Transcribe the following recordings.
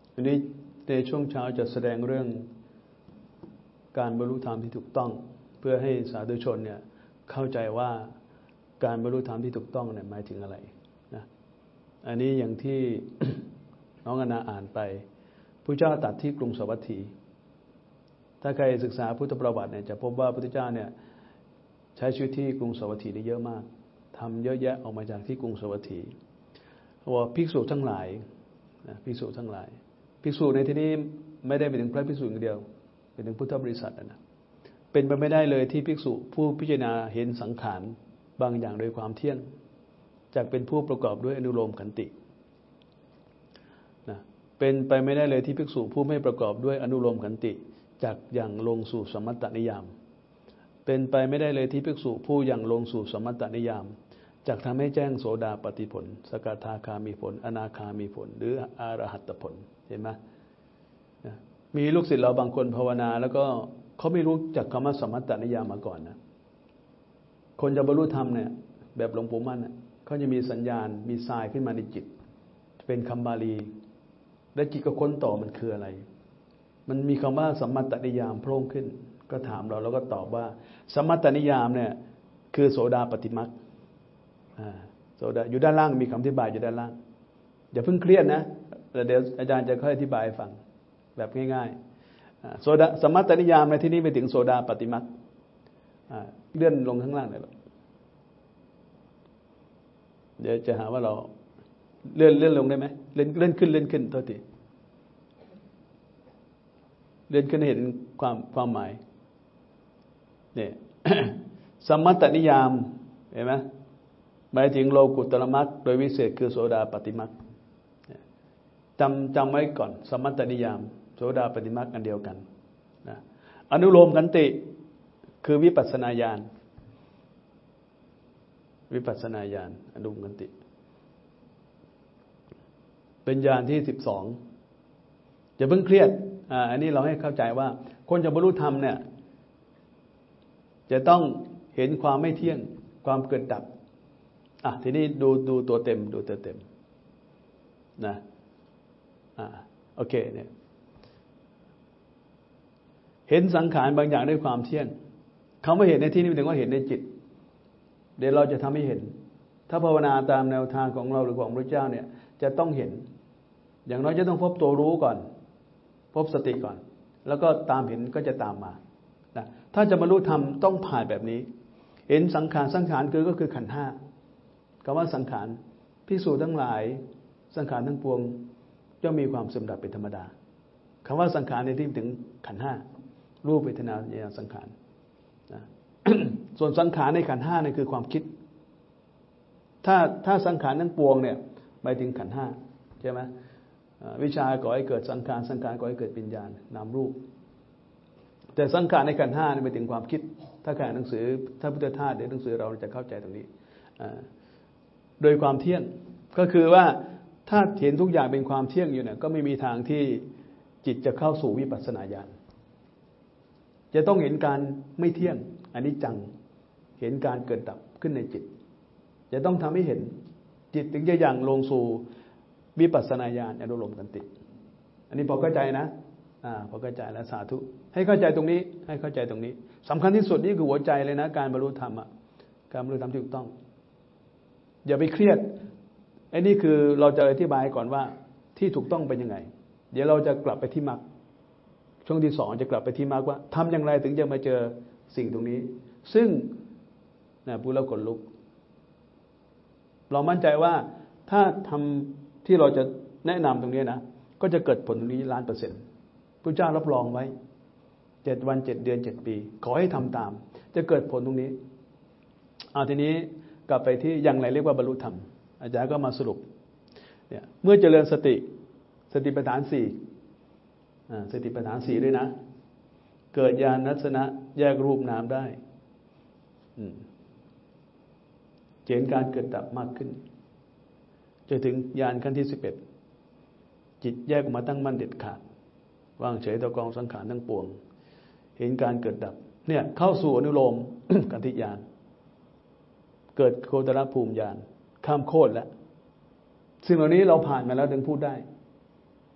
วันนี้ในช่วงเช้าจะแสดงเรื่องการบรรลุธรรมที่ถูกต้องเพื่อให้สาธุชนเนี่ยเข้าใจว่าการบรรลุธรรมที่ถูกต้องเนี่ยหมายถึงอะไรนะอันนี้อย่างที่ น้องอนาอ่านไปพระเจ้าตรัสที่กรุงสาวัตถีถ้าใครศึกษาพุทธประวัติเนี่ยจะพบว่าพระพุทธเจ้าเนี่ยใช้ชีวิตที่กรุงสาวัตถีได้เยอะมากทำเยอะแยะออกมาจากที่กรุงสาวัตถีว่าภิกษุทั้งหลายภิกษุทั้งหลายภิกษุในที่นี้ไม่ได้ไปถึงพระภิกษุอย่างเดียวไปถึงพุทธบริษัทนะเป็นไปไม่ได้เลยที่ภิกษุผู้พิจารณาเห็นสังขารบางอย่างโดยความเที่ยงจากเป็นผู้ประกอบด้วยอนุโลมขันตินะเป็นไปไม่ได้เลยที่ภิกษุผู้ไม่ประกอบด้วยอนุโลมขันติจากอย่างลงสู่สมมตนิยามเป็นไปไม่ได้เลยที่ภิกษุผู้อย่างลงสู่สมมตนิยามจากทำให้แจ้งโสดาปัตติผลสกทาคามีผลอนาคามีผลหรืออรหัตตผลเห็นไหมมีลูกศิษย์เราบางคนภาวนาแล้วก็เขาไม่รู้จักคำว่าสมมตนิยามมาก่อนนะคนจะบรรลุธรรมเนี่ยแบบหลวงปู่มั่นเขาจะมีสัญญาณมีทรายขึ้นมาในจิตเป็นคำบาลีและจิตก็ค้นต่อมันคืออะไรมันมีคำว่าสมมตนิยามโผล่ขึ้นก็ถามเราแล้วก็ตอบว่าสมมตนิยามเนี่ยคือโสดาปัตติมรรคโสดาอยู่ด้านล่างมีคำอธิบายอยู่ด้านล่างอย่าเพิ่งเครียดนะเดี๋ยวอาจารย์จะค่อยอธิบายให้ฟังแบบง่ายๆโสดาสมมตนิยามในที่นี้ไปถึงโสดาปัตติมรรคเลื่อนลงข้างล่างเลยเดี๋ยวจะหาว่าเราเลื่อนลงได้ไหมเลื่อนขึ้นโทษทีเลื่อนขึ้นให้เห็นความหมายเนี่ย สมมตนิยามเห็นไหมหมายถึงโลกุตตรมรรคโดยวิเศษคือโสดาปัตติมรรคจำไว้ก่อนสมมตนิยามโสดาปัตติมรรคอันเดียวกันนะอนุโลมขันติคือวิปัสสนาญาณวิปัสสนาญาณอนุโลมขันติเป็นญาณที่12อย่าเพิ่งเครียดอันนี้เราให้เข้าใจว่าคนจะบรรลุธรรมเนี่ยจะต้องเห็นความไม่เที่ยงความเกิดดับทีนี้ดูตัวเต็มนะโอเคเนี่ยเห็นสังขารบางอย่างด้วยความเที่ยงเขาไม่เห็นในที่นี้หมายถึงว่าเห็นในจิตเดี๋ยวเราจะทำให้เห็นถ้าภาวนาตามแนวทางของเราหรือของพระเจ้าเนี่ยจะต้องเห็นอย่างน้อยจะต้องพบตัวรู้ก่อนพบสติก่อนแล้วก็ตามเห็นก็จะตามมานะถ้าจะบรรลุธรรมต้องผ่านแบบนี้เห็นสังขารก็คือขันธ์ห้าคำว่าสังขารภิกษุทั้งหลายสังขารทั้งปวงย่อมมีความเสื่อมดับเป็นธรรมดาคำว่าสังขารในที่ถึงขันธ์ห้ารูปเวทนาสัญญาสังขารนะ ส่วนสังขารในขันธ์ห้านี่คือความคิดถ้าสังขารทั้งปวงเนี่ยหมายถึงขันธ์ห้าใช่ไหมวิชาก่อให้เกิดสังขารก่อให้เกิดวิญญาณนามรูปแต่สังขารในขันธ์ห้านี่หมายถึงความคิดถ้าใครอ่านหนังสือถ้าพุทธทาสเดี๋ยวหนังสือเราจะเข้าใจตรงนี้โดยความเที่ยงก็คือว่าถ้าเห็นทุกอย่างเป็นความเที่ยงอยู่เนี่ยก็ไม่มีทางที่จิตจะเข้าสู่วิปัสสนาญาณจะต้องเห็นการไม่เที่ยงอนิจจังเห็นการเกิดดับขึ้นในจิตจะต้องทำให้เห็นจิตถึงจะยังลงสู่วิปัสสนาญาณอนุโลมขันติอันนี้พอเข้าใจนะพอเข้าใจแล้วสาธุให้เข้าใจตรงนี้ให้เข้าใจตรงนี้สำคัญที่สุดนี่คือหัวใจเลยนะการบรรลุธรรมการบรรลุธรรมที่ถูกต้องอย่าไปเครียดไอ้นี่คือเราจะอธิบายก่อนว่าที่ถูกต้องเป็นยังไงเดี๋ยวเราจะกลับไปที่มรรคช่วงที่2จะกลับไปที่มรรคว่าทำอย่างไรถึงจะมาเจอสิ่งตรงนี้ซึ่งพูดแล้วขนลุกเรามั่นใจว่าถ้าทำที่เราจะแนะนำตรงนี้นะก็จะเกิดผลตรงนี้1,000,000%พระเจ้ารับรองไว้7 วัน 7 เดือน 7 ปีขอให้ทำตามจะเกิดผลตรงนี้ทีนี้กลับไปที่อย่างไรเรียกว่าบรรลุธรรมอาจารย์ก็มาสรุปเนี่ยเมื่อเจริญสติปัฏฐาน4สติปัฏฐาน4ด้วยนะเกิดญาณทัศนะแยกรูปนามได้เห็นการเกิดดับมากขึ้นจนถึงญาณขั้นที่11จิตแยกออกมาตั้งมั่นเด็ดขาดวางเฉยต่อกองสังขารทั้งปวงเห็นการเกิดดับเนี่ยเข้าสู่อนุโลม กันธิญาณเกิดโคตรภูมิญาณข้ามโคตรแล้วซึ่งเหล่านี้เราผ่านมาแล้วถึงพูดได้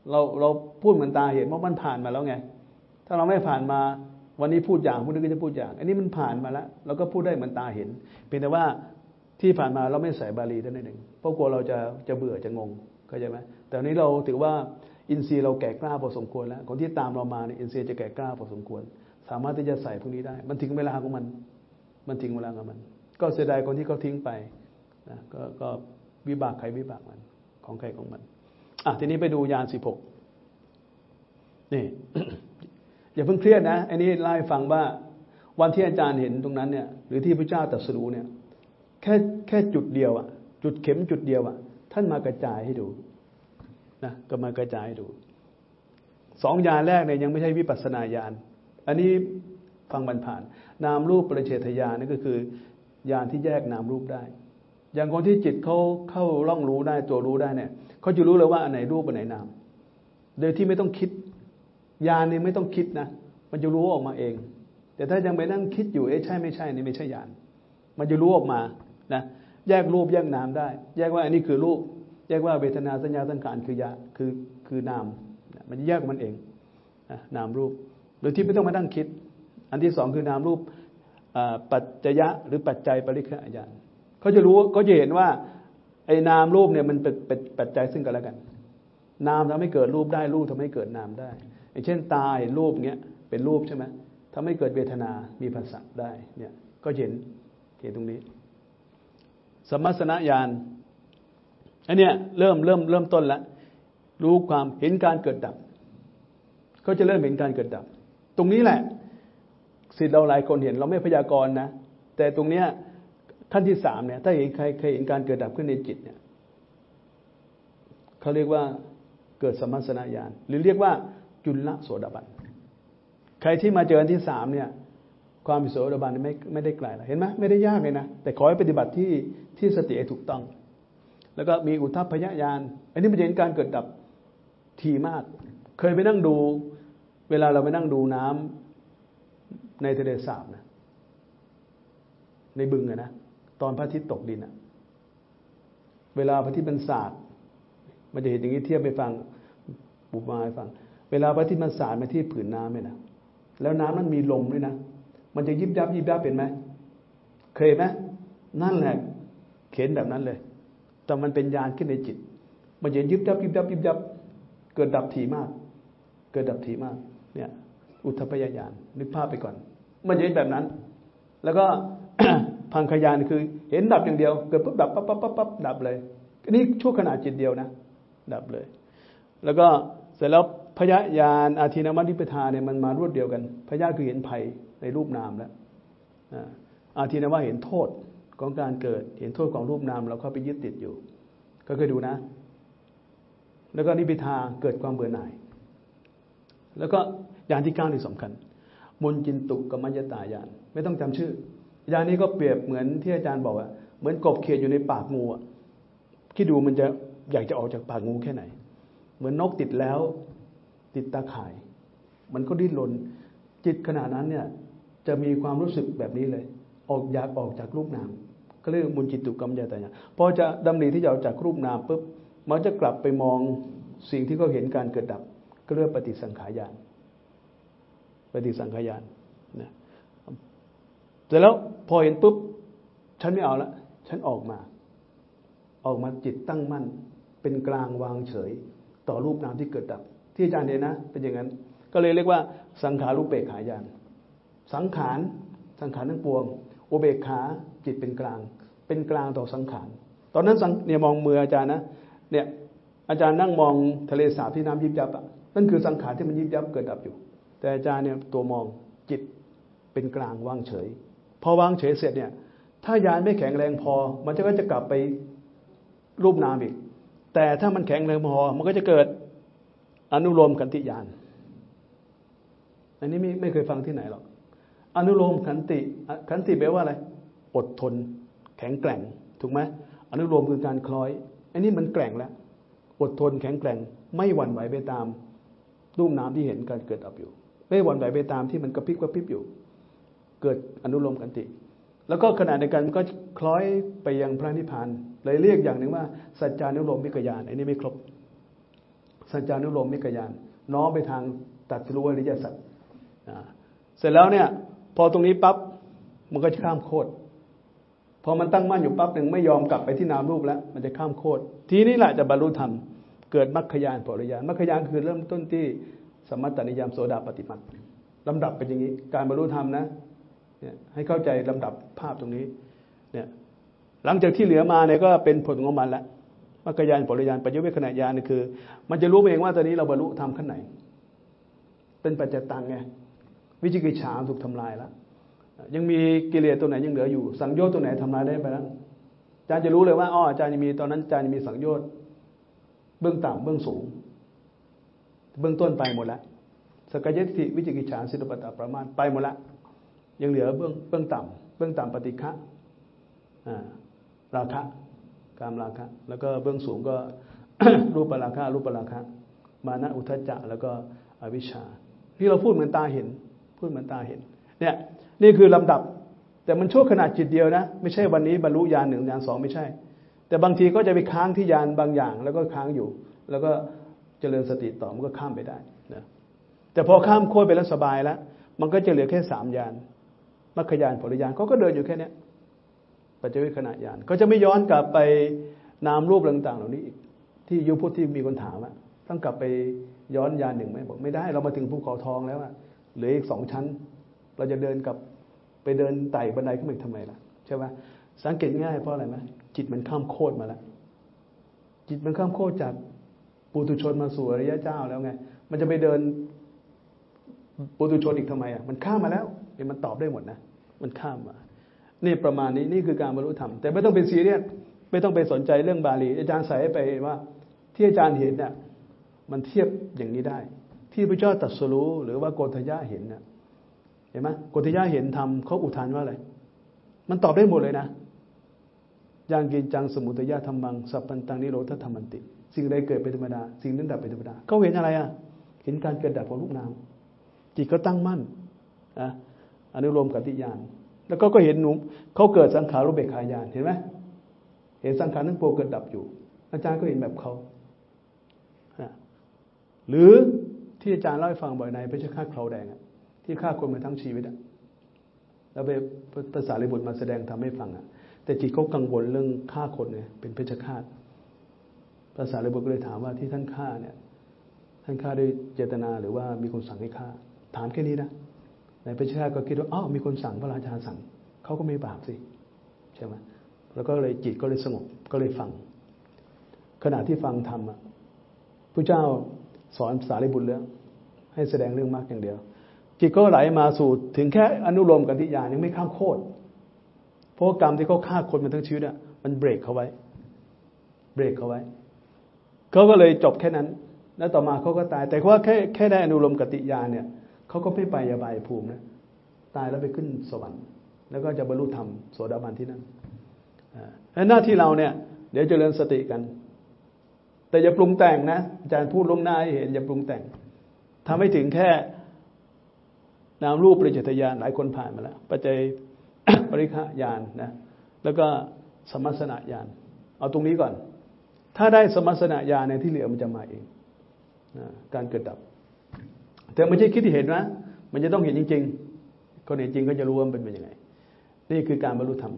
เราพูดเหมือนตาเห็นเพราะมันผ่านมาแล้วไงถ้าเราไม่ผ่านมาวันนี้พูดอย่างพรุ่งนี้ก็จะพูดอย่างอันนี้มันผ่านมาแล้วเราก็พูดได้เหมือนตาเห็นเพียงแต่ว่าที่ผ่านมาเราไม่ใส่บาลีเท่านั้นเองเพราะกลัวเราจะเบื่อจะงงเข้าใจไหมแต่วันนี้เราถือว่าอินทรีย์เราแก่กล้าพอสมควรแล้วคนที่ตามเรามาเนี่ยอินทรีย์จะแก่กล้าพอสมควรสามารถที่จะใส่พวกนี้ได้มันถึงเวลาของมันถึงเวลาของมันก็เสียดายคนที่เขาทิ้งไปนะก็วิบากใครวิบากมันของใครของมันทีนี้ไปดูยาน16นี่ อย่าเพิ่งเครียดนะอันนี้เล่าให้ฟังว่าวันที่อาจารย์เห็นตรงนั้นเนี่ยหรือที่พระเจ้าตรัสรู้เนี่ยแค่จุดเดียวจุดเข็มจุดเดียวท่านมากระจายให้ดูนะก็มากระจายให้ดู2ญาณแรกเนี่ยยังไม่ใช่วิปัสสนาญาณอันนี้ฟังผ่านนามรูปปริเฉทญาณนี่ก็คือญาณที่แยกนามรูปได้อย่างคนที่จิตเขาเข้าร่องรู้ได้ตัวรู้ได้เนี่ยเขาจะรู้เลยว่าอันไหนรูปอันไหนนามโดยที่ไม่ต้องคิดญาณนี่ไม่ต้องคิดนะมันจะรู้ออกมาเองแต่ถ้ายังไปนั่งคิดอยู่ใช่ไม่ใช่นี่ไม่ใช่ญาณมันจะรู้ออกมานะแยกรูปแยกนามได้แยกว่าอันนี้คือรูปแยกว่าเวทนาสัญญาสังขารคือนามมันแยกมันเองนามรูปโดยที่ไม่ต้องมานั่งคิดอันที่2คือนามรูปปัจจยะหรือปัจจัยปริฆะญาณเขาจะรู้เขาจะเห็นว่าไอ้นามรูปเนี่ยมันเป็นปัจจัยซึ่งกันและกันนามทำให้เกิดรูปได้รูปทำให้เกิดนามได้อย่างเช่นตาเห็นรูปเงี้ยเป็นรูปใช่ไหมทำให้เกิดเวทนามีภาษาได้เนี่ยก็เห็นตรงนี้สมัสสนญาณอันเนี้ยเริ่มต้นแล้วรู้ความเห็นการเกิดดับก็จะเริ่มเห็นการเกิดดับตรงนี้แหละศิษย์เราหลายคนเห็นเราไม่พยากรณ์นะแต่ตรงเนี้ยขั้นที่3เนี่ยถ้าเห็นใครเคยเห็นการเกิดดับขึ้นในจิตเนี่ยเขาเรียกว่าเกิดสมัสสนญาณหรือเรียกว่าจุลโสดาบันใครที่มาเจออันที่3เนี่ยความเป็นโสดาบันไม่ได้ไกลแล้วเห็นไหมไม่ได้ยากเลยนะแต่ขอให้ปฏิบัติที่สติให้ถูกต้องแล้วก็มีอุทธัพพยญาณอันนี้มันจะเห็นการเกิดดับถี่มากเคยไปนั่งดูเวลาเราไปนั่งดูน้ำในทะเลสาบนะในบึงนะตอนพระอาทิตย์ตกดินเวลาพระอาทิตย์มันสาดมันจะเห็นอย่างนี้เทียบไปฟังบุปมาให้ฟังเวลาพระอาทิตย์มันสาดมาที่ผืนน้ำเนี่ยนะแล้วน้ำมันมีลมด้วยนะมันจะยิบยับเป็นไหมเคยไหมนั่นแหละเข็นแบบนั้นเลยแต่มันเป็นญาณขึ้นในจิตมันจะยิบยับเกิดดับถี่มากเนี่ยอุทธัพพยญาณนึกภาพไปก่อนมันจะเป็นแบบนั้นแล้วก็ พังคญาณคือเห็นดับอย่างเดียวเกิดปุ๊บดับปั๊บดับเลยนี่ชั่วขณะจิตเดียวนะดับเลยแล้วก็เสร็จแล้วพยญาณอาทินมัตติปทาเนี่ยมันมารวดเดียวกันพยญาณคือเห็นภัยในรูปนามแล้วอาทินวะเห็นโทษของการเกิดเห็นโทษของรูปนามเราเข้าไปยึดติดอยู่ก็เคยดูนะแล้วก็นิพพิทาเกิดความเบื่อหน่ายแล้วก็ญาณที่9นี่สำคัญมุนจินตุกัมมัญญตาญาณไม่ต้องจำชื่อญาณนี้ก็เปรียบเหมือนที่อาจารย์บอกเหมือนกบเขียดอยู่ในปากงูคิดดูมันจะอยากจะออกจากปากงูแค่ไหนเหมือนนกติดแล้วติดตาข่ายมันก็ดิ้นรนจิตขณะนั้นเนี่ยจะมีความรู้สึกแบบนี้เลยอยากออกจากรูปนามก็เรียกมุนจิตตุกัมมัญญตาญาณพอจะดำริที่จะออกจากรูปนามปุ๊บมันจะกลับไปมองสิ่งที่เขาเห็นการเกิดดับก็เรียกปฏิสังขารญาณนะแต่แล้วพอเห็นปุ๊บฉันไม่เอาละฉันออกมาจิตตั้งมั่นเป็นกลางวางเฉยต่อรูปนามที่เกิดดับที่อาจารย์เห็นนะเป็นอย่างนั้นก็เลยเรียกว่าสังขารุปเบกขาญาณสังขารทั้งปวงอุเบกขาจิตเป็นกลางต่อสังขารตอนนั้นเนี่ยมองมืออาจารย์นะเนี่ยอาจารย์นั่งมองทะเลสาบที่น้ำยิบยับนั่นคือสังขารที่มันยิบยับเกิดดับอยู่แต่อาจารย์เนี่ยตัวมองจิตเป็นกลางวางเฉยพอวางเฉยเสร็จเนี่ยถ้าญาณไม่แข็งแรงพอมันก็จะกลับไปรูปนามอีกแต่ถ้ามันแข็งแรงพอมันก็จะเกิดอนุโลมขันติญาณอันนี้ไม่เคยฟังที่ไหนหรอกอนุโลมขันติแปลว่าอะไรอดทนแข็งแกร่งถูกไหมอนุโลมคือการคล้อยอันนี้มันแกร่งแล้วอดทนแข็งแกร่งไม่หวั่นไหวไปตามรูปนามที่เห็นการเกิดดับอยู่ไม่หวั่นไหวไปตามที่มันกระพริบอยู่เกิดอนุโลมขันติแล้วก็ขณะเดียวกันมันก็คล้อยไปยังพระนิพพานเลยเรียกอย่างหนึ่งว่าสัจจานุโลมมิกญาณอันนี้ไม่ครบสัจจานุโลมมิกญาณน้อมไปทางตรัสรู้อริยสัจเสร็จแล้วเนี่ยพอตรงนี้ปั๊บมันก็จะข้ามโคตรพอมันตั้งมั่นอยู่ปั๊บหนึ่งไม่ยอมกลับไปที่นามรูปแล้วมันจะข้ามโคตรทีนี้แหละจะบรรลุธรรมเกิดมรรคญาณผลญาณมรรคญาณคือเริ่มต้นที่สมมัตตนิยามโสดาปฏิมัติลำดับเป็นอย่างนี้การบรรลุธรรมนะเนี่ยให้เข้าใจลำดับภาพตรงนี้เนี่ยหลังจากที่เหลือมาเนี่ยก็เป็นผลของมันแล้วมรรคญาณผลญาณปัจจุบันขณะญาณนี่คือมันจะรู้เองว่าตอนนี้เราบรรลุธรรมขั้นไหนเป็นปัจจตังไงวิจิกิจฉาถูกทำลายแล้วยังมีกิเลสตัวไหนยังเหลืออยู่สังโยชน์ตัวไหนทำลายได้ไปแล้วอาจารย์จะรู้เลยว่าอ๋ออาจารย์มีตอนนั้นอาจารย์มีสังโยชน์เบื้องต่ำเบื้องสูงเบื้องต้นไปหมดแล้วสกายทิฏฐิวิจิกิจฉาสิทธิปัตตประมาณไปหมดแล้วยังเหลือเบื้องต่ำเบื้องต่ำปฏิฆะราคะกามราคะแล้วก็เบื้องสูงก็ รูปราคะรูปราคะมานะอุทธัจจะแล้วก็อวิชชาที่เราพูดเหมือนตาเห็นพูดเหมือนตาเห็นเนี่ยนี่คือลำดับแต่มันชั่วขณะจิตเดียวนะไม่ใช่วันนี้บรรลุญาณหนึ่งญาณสองไม่ใช่แต่บางทีก็จะไปค้างที่ญาณบางอย่างแล้วก็ค้างอยู่แล้วก็เจริญสติต่อมันก็ข้ามไปได้นะแต่พอข้ามโค้ดไปแล้วสบายแล้วมันก็จะเหลือแค่3ญาณมรรคญาณผลญาณเขาก็เดินอยู่แค่นี้ปัจจุบันขณะญาณก็จะไม่ย้อนกลับไปนามรูปต่างๆเหล่านี้อีกที่ยุพุทธที่มีคนถามว่าต้องกลับไปย้อนญาณหนึ่งไหมบอกไม่ได้เรามาถึงภูเขาทองแล้วอะเหลืออีก2 ชั้นเราจะเดินกลับไปเดินไต่บันไดขึ้นไปทำไมล่ะใช่ไหมสังเกตง่ายเพราะอะไรไหมจิตมันข้ามโคตรมาแล้วจิตมันข้ามโคตรจากปุถุชนมาสู่อริยเจ้าแล้วไงมันจะไปเดินปุถุชนอีกทำไมอ่ะมันข้ามมาแล้วมันตอบได้หมดนะมันข้ามมานี่ประมาณนี้นี่คือการบรรลุธรรมแต่ไม่ต้องเป็นซีเรียสไม่ต้องไปสนใจเรื่องบาลีอาจารย์ใส่ไปว่าที่อาจารย์เห็นเนี่ยมันเทียบอย่างนี้ได้ที่พระเจ้าตรัสรู้หรือว่าโกฏฐัญญะเห็นเนี่ยเห็นไหมโกฏฐัญญะเห็นธรรมเขาอุทานว่าอะไรมันตอบได้หมดเลยนะยังกินจังสมุทัยธรรมังสัพพันตังนิโรธธรรมันติสิ่งใดเกิดเป็นธรรมดาสิ่งนั้นดับเป็นธรรมดาเขาเห็นอะไรอ่ะเห็นการเกิดดับของรูปนามจิตก็ตั้งมั่นอนุโลมกติญาณแล้วก็เห็นหนุ่มเขาเกิดสังขารุเบกขาญาณเห็นไหมเห็นสังขารทั้งปวงเกิดดับอยู่อาจารย์ก็เห็นแบบเขาหรือที่อาจารย์เล่าให้ฟังบ่อยในพระเจ้าฆ่าเคราแดงที่ฆ่าคนมาทั้งชีวิตแล้วไปภาษาลิบุตรมาแสดงทำให้ฟังแต่จิตเขากังวลเรื่องฆ่าคนเนี่ยเป็นเพชฌฆาตภาษาลิบุตรก็เลยถามว่าที่ท่านฆ่าเนี่ยท่านฆ่าด้วยเจตนาหรือว่ามีคนสั่งให้ฆ่าถามแค่นี้นะในเพชฌฆาตก็คิดว่าอ้าวมีคนสั่งพระราชาสั่งเขาก็ไม่บาปสิใช่ไหมแล้วก็เลยจิตก็เลยสงบก็เลยฟังขณะที่ฟังธรรมพระเจ้าสอนสารีบุตรแล้วให้แสดงเรื่องมรรคอย่างเดียวจิตก็ไหลมาสู่ถึงแค่อนุโลมกันติญาณยังไม่ข้ามโคตรเพราะกรรมที่เขาฆ่าคนมาทั้งชีวิตมันเบรกเขาไว้เขาก็เลยจบแค่นั้นแล้วต่อมาเขาก็ตายแต่ว่าแค่ได้อนุโลมกติญาณเนี่ยเขาก็ไม่ไปอบายภูมินะตายแล้วไปขึ้นสวรรค์แล้วก็จะบรรลุธรรมโสดาบันที่นั่นหน้าที่เราเนี่ยเดี๋ยวเจริญสติกันแต่อย่าปรุงแต่งนะอาจารย์พูดลงหน้าให้เห็นอย่าปรุงแต่งทำให้ถึงแค่นามรูปปริจจตญาณหลายคนผ่านมาแล้วปัจจัย ปริฆญาณนะแล้วก็สมัสสนญาณเอาตรงนี้ก่อนถ้าได้สมัสสนญาณในที่เหลือมันจะมาเองนะการเกิดดับแต่ไม่ใช่คิดที่เห็นนะมันจะต้องเห็นจริงๆคนเห็นจริงก็จะรู้ว่ามันเป็นยังไงนี่คือการบรรลุธรรม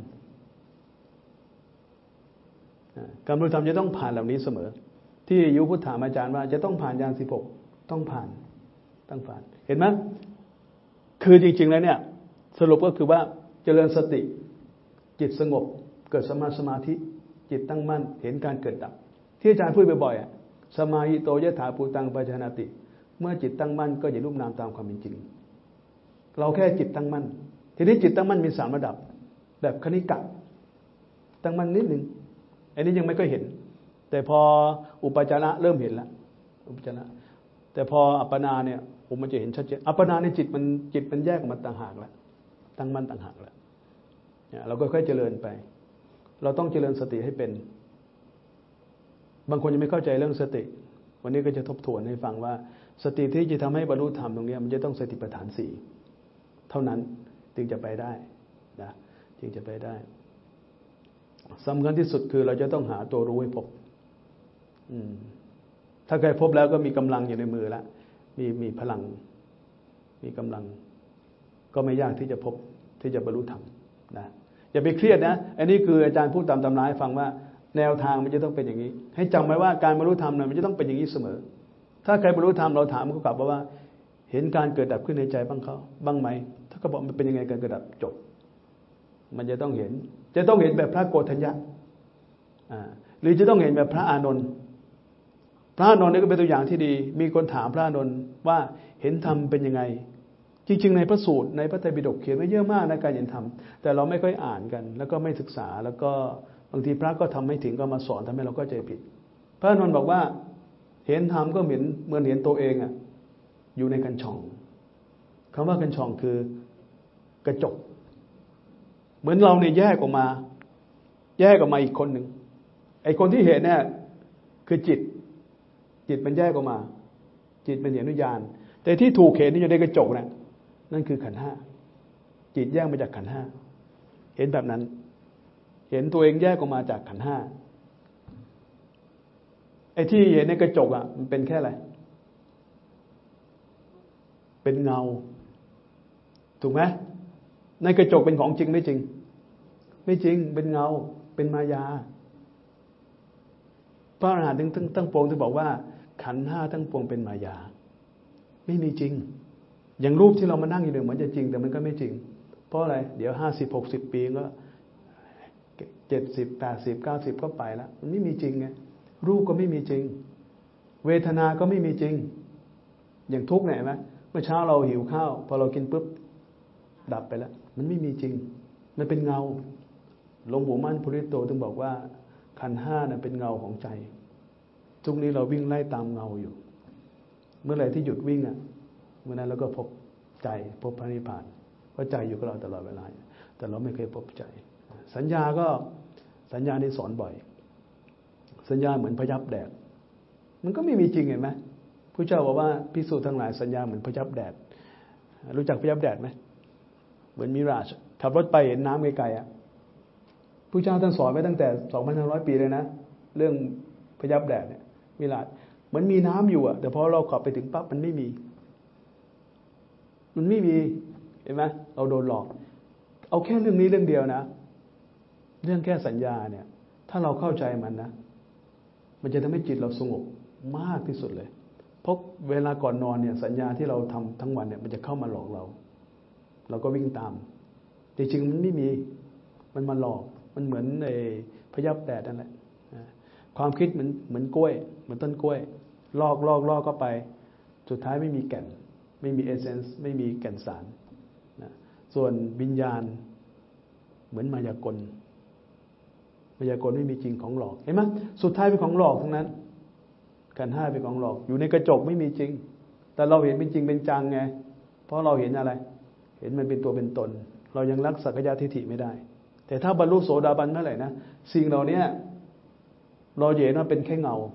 การบรรลุธรรมจะต้องผ่านเหล่านี้เสมอที่ยุพุทธถามอาจารย์ว่าจะต้องผ่านญาณ16ต้องผ่านเห็นไหมคือจริงๆแล้วเนี่ยสรุปก็คือว่าเจริญสติจิตสงบเกิดสมาธิจิตตั้งมั่นเห็นการเกิดดับที่อาจารย์พูดบ่อยๆสมาหิโตยถาภูตังปัจจนาติเมื่อจิตตั้งมั่นก็เห็นรูปนามตามความเป็นจริงเราแค่จิตตั้งมั่นทีนี้จิตตั้งมั่นมี3ระดับแบบคณิกะตั้งมั่นนิดนึงอันนี้ยังไม่ค่อยเห็นแต่พออุปจาระเริ่มเห็นแล้วอุปจาระแต่พออัปปนาเนี่ยผมมันจะเห็นชัดเจนอัปปนาในจิตมันแยกออกมาต่างหากแล้วตั้งมั่นต่างหากแล้วเราก็ค่อยเจริญไปเราต้องเจริญสติให้เป็นบางคนยังไม่เข้าใจเรื่องสติวันนี้ก็จะทบทวนให้ฟังว่าสติที่จะทำให้บรรลุธรรมตรงนี้มันจะต้องสติปัฏฐาน4เท่านั้นจึงจะไปได้นะจึงจะไปได้สำคัญที่สุดคือเราจะต้องหาตัวรู้ให้พบถ้าใครพบแล้วก็มีกำลังอยู่ในมือแล้วมีพลังมีกำลังก็ไม่ยากที่จะพบที่จะบรรลุธรรมนะอย่าไปเครียดนะอันนี้คืออาจารย์พูดตามตำราให้ฟังว่าแนวทางมันจะต้องเป็นอย่างนี้ให้จำไว้ว่าการบรรลุธรรมมันจะต้องเป็นอย่างนี้เสมอถ้าใครบรรลุธรรมเราถามเขากลับว่าเห็นการเกิดดับขึ้นในใจบ้างไหมถ้าเขาบอกมันเป็นยังไงการเกิดดับจบมันจะต้องเห็นแบบพระโกฏัญญะหรือจะต้องเห็นแบบพระอานนท์พระอานนท์นี่ก็เป็นตัวอย่างที่ดีมีคนถามพระอานนท์ว่าเห็นธรรมเป็นยังไงจริงๆในพระสูตรในพระไตรปิฎกเขียนไว้เยอะมากนะการเห็นธรรมแต่เราไม่ค่อยอ่านกันแล้วก็ไม่ศึกษาแล้วก็บางทีพระก็ทำไม่ถึงก็มาสอนทำให้เราเข้าใจผิดพระอานนท์บอกว่าเห็นธรรมก็เหมือนเห็นตัวเองอยู่ในกัญชองคำว่ากัญชองคือกระจกเหมือนเราเนี่ยแยกออกมาอีกคนหนึ่งไอ้คนที่เห็นเนี่ยคือจิตมันแยกออกมาจิตเป็นเห็นวิญญาณแต่ที่ถูกเห็นที่อยู่ในกระจกเนี่ยนั่นคือขันธ์ห้าจิตแยกมาจากขันธ์ห้าเห็นแบบนั้นเห็นตัวเองแยกออกมาจากขันธ์ห้าไอ้ที่เห็นในกระจกมันเป็นแค่อะไรเป็นเงาถูกไหมในกระจกเป็นของจริงไม่จริงไม่จริงเป็นเงาเป็นมายาพระอรหันต์ทั้งปวงที่บอกว่าขันธ์ห้าทั้งปวงเป็นมายาไม่มีจริงอย่างรูปที่เรามานั่งอยู่เหมือนจะจริงแต่มันก็ไม่จริงเพราะอะไรเดี๋ยว50-60 ปีก็70-80-90ก็ไปแล้วมันไม่มีจริงไงรูปก็ไม่มีจริงเวทนาก็ไม่มีจริงอย่างทุกข์เนี่ยไหมเมื่อเช้าเราหิวข้าวพอเรากินปุ๊บดับไปแล้วมันไม่มีจริงมันเป็นเงาหลวงปู่มั่นภูริโตถึงบอกว่าขันธ์ห้าเป็นเงาของใจทุกนี้เราวิ่งไล่ตามเงาอยู่เมื่อไหร่ที่หยุดวิ่งเมื่อนั้นเราก็พบใจพบพระนิพพานเพราะใจอยู่กับเราตลอดเวลาแต่เราไม่เคยพบใจสัญญาที่สอนบ่อยสัญญาเหมือนพยับแดดมันก็ไม่มีจริงเห็นไหมพระเจ้าบอกว่าภิกษุทั้งหลายสัญญาเหมือนพยับแดดรู้จักพยับแดดไหมเหมือนมิราชขับรถไปเห็นน้ำไกลๆพระเจ้าท่านสอนไว้ตั้งแต่ 2,500 ปีเลยนะเรื่องพยับแดดเนี่ยมิราชเหมือนมีน้ำอยู่แต่พอเราขับไปถึงปั๊บมันไม่มีเห็นไหมเราโดนหลอกเอาแค่เรื่องนี้เรื่องเดียวนะเรื่องแค่สัญญาเนี่ยถ้าเราเข้าใจมันนะมันจะทำให้จิตเราสงบมากที่สุดเลยเพราะเวลาก่อนนอนเนี่ยสัญญาที่เราทำทั้งวันเนี่ยมันจะเข้ามาหลอกเราก็วิ่งตามจริงๆมันไม่มีมันมาหลอกมันเหมือนในพยับแดดนั่นแหละความคิดเหมือนกล้วยเหมือนต้นกล้วยลอกเข้าไปสุดท้ายไม่มีแก่นไม่มีเอเซนส์ไม่มีแก่นสารนะส่วนวิญญาณเหมือนมายากลไม่มีจริงของหลอกเห็นไหมสุดท้ายเป็นของหลอกทั้งนั้นขันธ์ห้าเป็นของหลอกอยู่ในกระจกไม่มีจริงแต่เราเห็นเป็นจริงเป็นจังไงเพราะเราเห็นอะไรเห็นมันเป็นตัวเป็นตนเรายังรักสักยะทิฏฐิไม่ได้แต่ถ้าบรรลุโสดาบันเมื่อไหร่นะสิ่งเหล่านี้เราเห็นว่าเป็นแค่เงา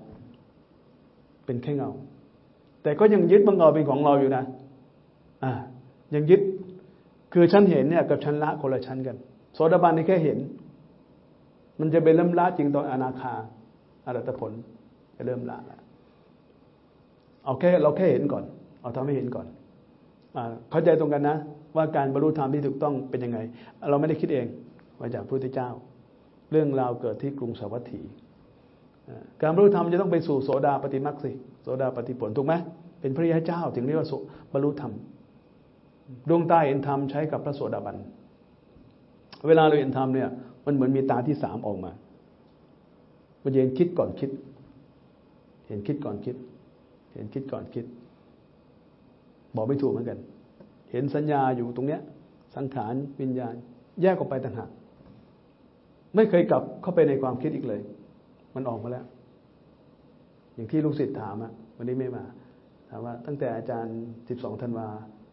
แต่ก็ยังยึดว่าเงาเป็นของเราอยู่นะยังยึดคือฉันเห็นเนี่ยกับฉันละคนละชั้นกันโสดาบันนี่แค่เห็นมันจะเป็นเริ่มละจริงตอนอนาคาอรหัตผลจะเริ่มละเราแค่เห็นก่อนเอาทำให้เห็นก่อนเข้าใจตรงกันนะว่าการบรรลุธรรมที่ถูกต้องเป็นยังไงเราไม่ได้คิดเองมาจากพระพุทธเจ้าเรื่องราวเกิดที่กรุงสาวัตถีการบรรลุธรรมจะต้องไปสู่โสดาปัตติมรรคสิโสดาปัตติผลถูกไหมเป็นพระริยเจ้าถึงเรียกว่าบรรลุธรรมดวงตาเห็นธรรมใช้กับพระโสดาบันเวลาเราเห็นธรรมเนี่ยมันเหมือนมีตาที่สามออกมามันเห็นคิดก่อนคิดเห็นคิดก่อนคิดเห็นคิดก่อนคิดบอกไม่ถูกเหมือนกันเห็นสัญญาอยู่ตรงเนี้ยสังขารวิญญาณแยกออกไปต่างหากไม่เคยกลับเข้าไปในความคิดอีกเลยมันออกมาแล้วอย่างที่ลูกศิษย์ถามวันนี้ไม่มาถามว่าตั้งแต่อาจารย์12 ธันวา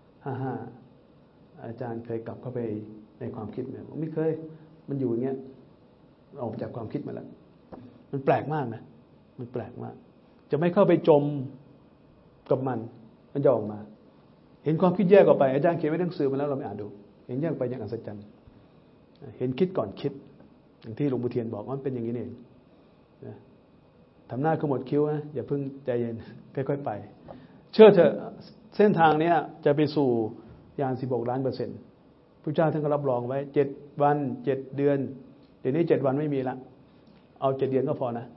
55อาจารย์เคยกลับเข้าไปในความคิดไหมไม่เคยมันอยู่อย่างเงี้ยออกจากความคิดมาแล้วมันแปลกมากนะมันแปลกมากจะไม่เข้าไปจมกับมันจะออกมาเห็นความคิดแยกออกไปอาจารย์เขียนไว้ในหนังสือมาแล้วเราไม่อ่านดูเห็นแยกไปอย่างอัศจรรย์เห็นคิดก่อนคิดอย่างที่หลวงปู่เทียนบอกว่ามันเป็นอย่างนี้เองทำหน้าขมวดคิ้วนะอย่าเพิ่งใจเย็นค่อยๆไปเชื่อเถอะเส้นทางนี้จะไปสู่ญาณ16 ล้านเปอร์เซ็นต์พระเจ้าท่านก็รับรองไว้7 วัน7 เดือนเดี๋ยวนี้7 วันไม่มีละเอา7 เดือนก็พอนะ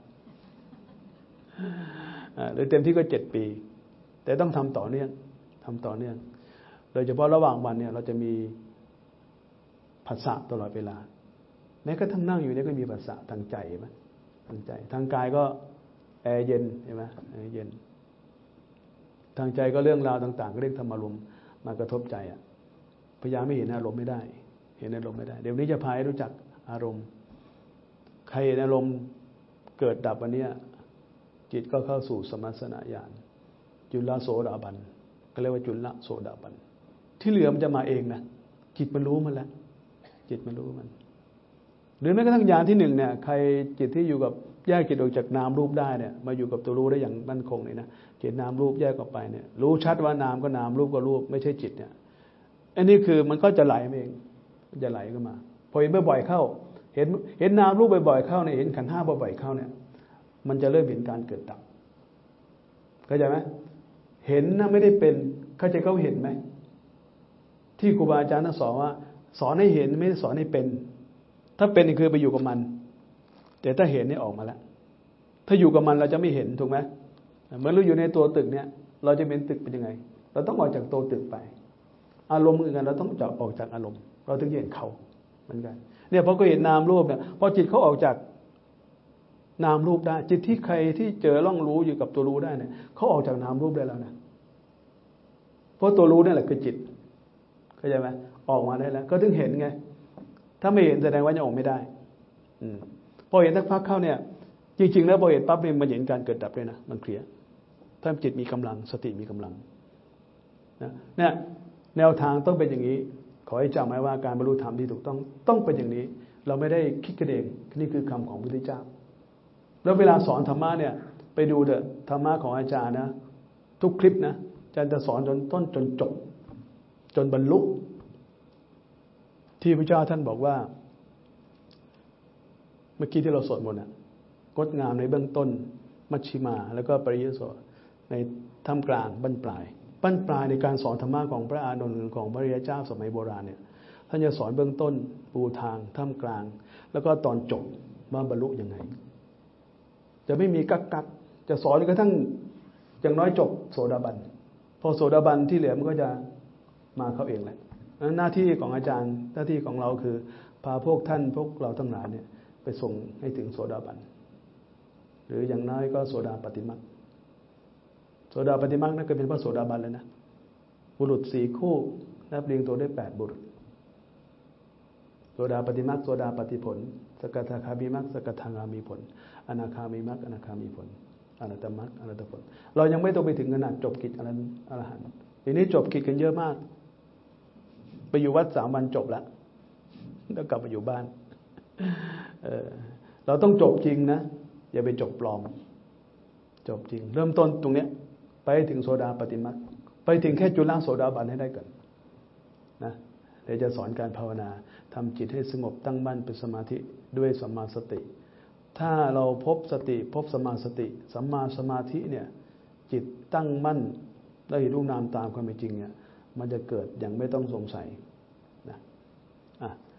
หรือเต็มที่ก็7 ปีแต่ต้องทำต่อเนื่องโดยเฉพาะระหว่างวันเนี่ยเราจะมีผัสสะตลอดเวลาแม้กระทั่งนั่งอยู่เนี่ยก็มีผัสสะทางใจไหมทางใจทางกายก็แอร์เย็นใช่ไหมแอร์เย็นทางใจก็เรื่องราวต่างๆก็เรียกธรรมารมณ์มากระทบใจอ่ะพยายามไม่เห็นอารมณ์ไม่ได้เห็นอารมณ์ไม่ได้เดี๋ยวนี้จะพาให้รู้จักอารมณ์ใครเห็นอารมณ์เกิดดับวันนี้จิตก็เข้าสู่สมัสสนญาณจุลโสดาบันก็เรียกว่าจุลโสดาบันที่เหลือมันจะมาเองนะจิตมันรู้มันแล้วจิตมันรู้มันหรือแม้กระทั่งญาณที่ 1เนี่ยใครจิตที่อยู่กับแยกจิตออกจากนามรูปได้เนี่ยมาอยู่กับตัวรู้ได้อย่างมั่นคงเลยนะจิตนามรูปแยกออกไปเนี่ยรู้ชัดว่านามก็นามรูปก็รูปไม่ใช่จิตเนี่ยอันนี้คือมันก็จะไหลมาเองมันจะไหลเข้ามาพอเห็นบ่อยๆเข้าเห็นนามรูปบ่อยๆเข้าเนี่ยเห็นขันธ์ 5บ่อยๆเข้าเนี่ยมันจะเริ่มเห็นการเกิดดับเข้าใจไหมเห็นนะไม่ได้เป็นเข้าใจเขาเห็นไหมที่ครูบาอาจารย์ท่านสอนว่าสอนให้เห็นไม่ได้สอนให้เป็นถ้าเป็นนี่คือไปอยู่กับมันแต่ถ้าเห็นนี่ออกมาแล้วถ้าอยู่กับมันเราจะไม่เห็นถูกไหมเหมือนเราอยู่ในตัวตึกเนี่ยเราจะเป็นตึกเป็นยังไงเราต้องออกจากตัวตึกไปอารมณ์เหมือนกันเราต้องออกจากอารมณ์เราถึงเห็นเขาเหมือนกันเนี่ยพอก็เห็นนามรูปเนี่ยพอจิตเขาออกจากนามรูปได้จิตที่ใครที่เจอร่องรู้อยู่กับตัวรู้ได้เนี่ยเขาออกจากนามรูปได้แล้วนะเพราะตัวรู้นั่นแหละคือจิตเข้าใจไหมออกมาได้แล้วก็ถึงเห็นไงถ้าไม่เห็นแสดงว่ายังออกไม่ได้พอเห็นสักพักเข้าเนี่ยจริงๆแล้วพอเห็นปั๊บเนี่ยมันเห็นการเกิดดับด้วยนะมันเคลียร์ถ้าจิตมีกำลังสติมีกำลังนะเนี่ยแนวทางต้องเป็นอย่างนี้ขอให้จำไว้ว่าการบรรลุธรรมที่ถูกต้องเป็นอย่างนี้เราไม่ได้คิดกันเองนี่คือคำของพระพุทธเจ้าแล้วเวลาสอนธรรมะเนี่ยไปดูเถอะธรรมะของอาจารย์นะทุกคลิปนะอาจารย์จะสอนจนต้นจนจบจนบรรลุที่พระเจ้าท่านบอกว่าเมื่อกี้ที่เราสวดมนต์น่ะงดงามในเบื้องต้นมัชชิมาแล้วก็ปริยโสในท่ามกลางบั้นปลายในการสอนธรรมะของพระอานนท์ของพระริยเจ้าสมัยโบราณเนี่ยท่านจะสอนเบื้องต้นปูทางท่ามกลางแล้วก็ตอนจบว่าบรรลุยังไงจะไม่มีกักจะสอนจนกระทั่งอย่างน้อยจบโสดาบันพอโสดาบันที่เหลือมันก็จะมาเข้าเองแหละหน้าที่ของอาจารย์หน้าที่ของเราคือพาพวกท่านพวกเราทั้งหลายเนี่ยไปส่งให้ถึงโสดาบันหรืออย่างน้อยก็โสดาปฏิมักโสดาปฏิมักนั่นก็เป็นพระโสดาบันเลยนะบุรุษ4 คู่นับเรียงตัวได้8 บุรุษโสดาปฏิมักโสดาปฏิผลสกทาคามิมักสกทาคามีผลอนาคามิมักอนาคามีผลอนัตตมักอนัตตผลเรายังไม่ต้องไปถึงขนาดจบกิจอรหันต์ทีนี้จบกิจกันเยอะมากไปอยู่วัด3 วันจบแล้วกลับมาอยู่บ้านเราต้องจบจริงนะอย่าไปจบปลอมจบจริงเริ่มต้นตรงเนี้ยไปถึงโสดาปฏิมักไปถึงแค่จุลโสดาบันให้ได้ก่อนนะเดี๋ยวจะสอนการภาวนาทำจิตให้สงบตั้งมั่นเป็นสมาธิด้วยสัมมาสติถ้าเราพบสติพบสัมมาสติสัมมาสมาธิเนี่ยจิตตั้งมั่นได้รูปนามตามความเป็นจริงเนี่ยมันจะเกิดอย่างไม่ต้องสงสัยนะ